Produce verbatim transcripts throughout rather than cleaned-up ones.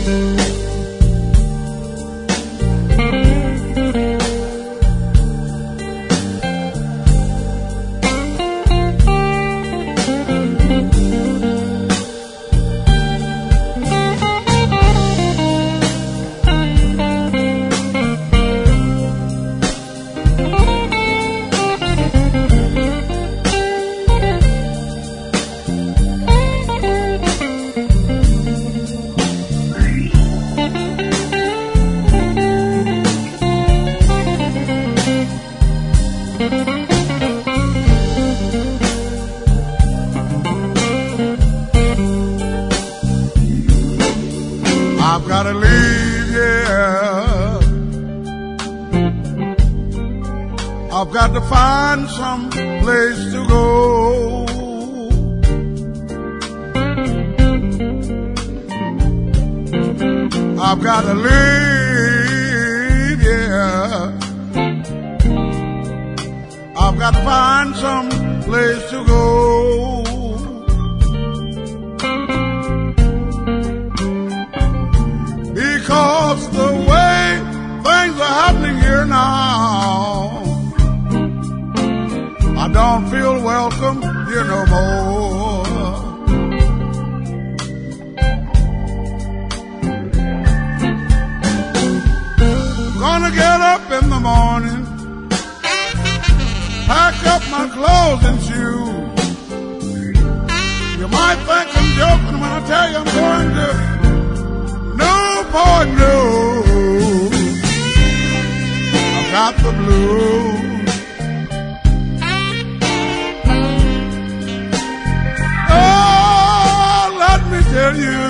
I've got to leave, yeah. I've got to find some place to go. I've got to leave, yeah. I've got to find some place to go. Because the way things are happening here now, I don't feel welcome here no more. Gonna get up in the morning, pack up my clothes and shoes. You might think I'm joking when I tell you I'm going to Newport News. I've got the blues. Oh, let me tell you,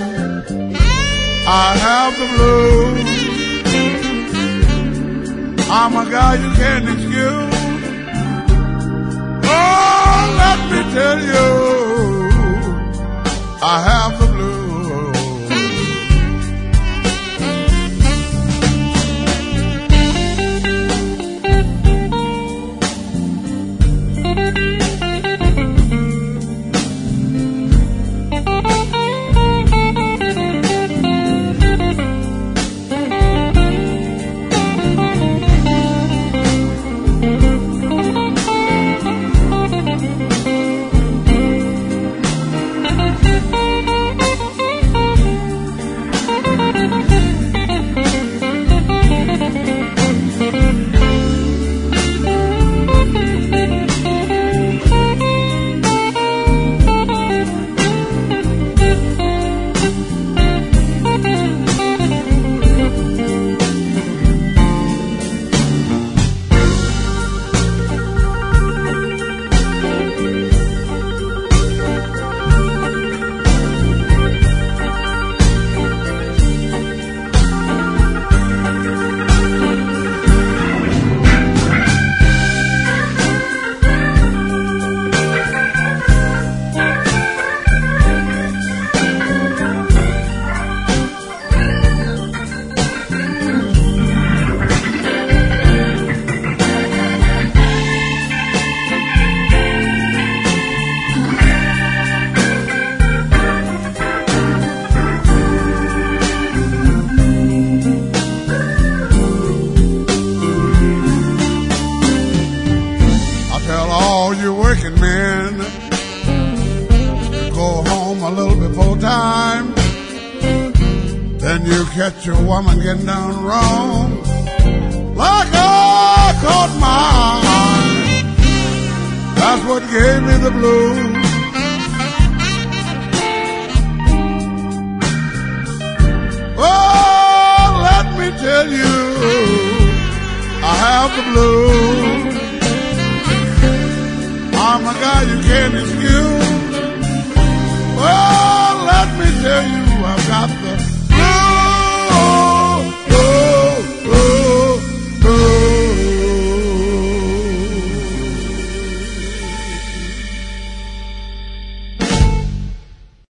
I have the blues. I'm a guy you can't excuse. Oh, let me tell you, I have the blues. Then you catch your woman getting down wrong, like I caught mine. That's what gave me the blues. Oh, let me tell you, I have the blues. I'm a guy you can't excuse. Oh, let me tell you, I've got the